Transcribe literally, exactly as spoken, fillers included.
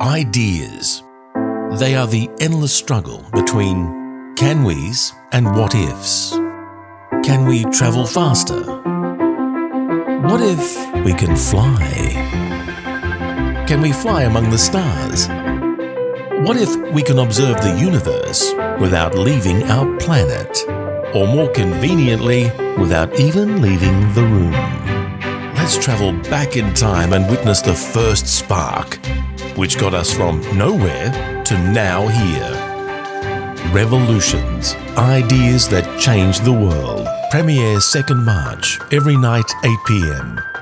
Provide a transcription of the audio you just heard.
Ideas. They are the endless struggle between can we's and what ifs. Can we travel faster? What if we can fly? Can we fly among the stars? What if we can observe the universe without leaving our planet? Or more conveniently, without even leaving the room? Let's travel back in time and witness the first spark, which got us from nowhere to now here. Revolutions, ideas that change the world. Premiere second March, every night eight p m.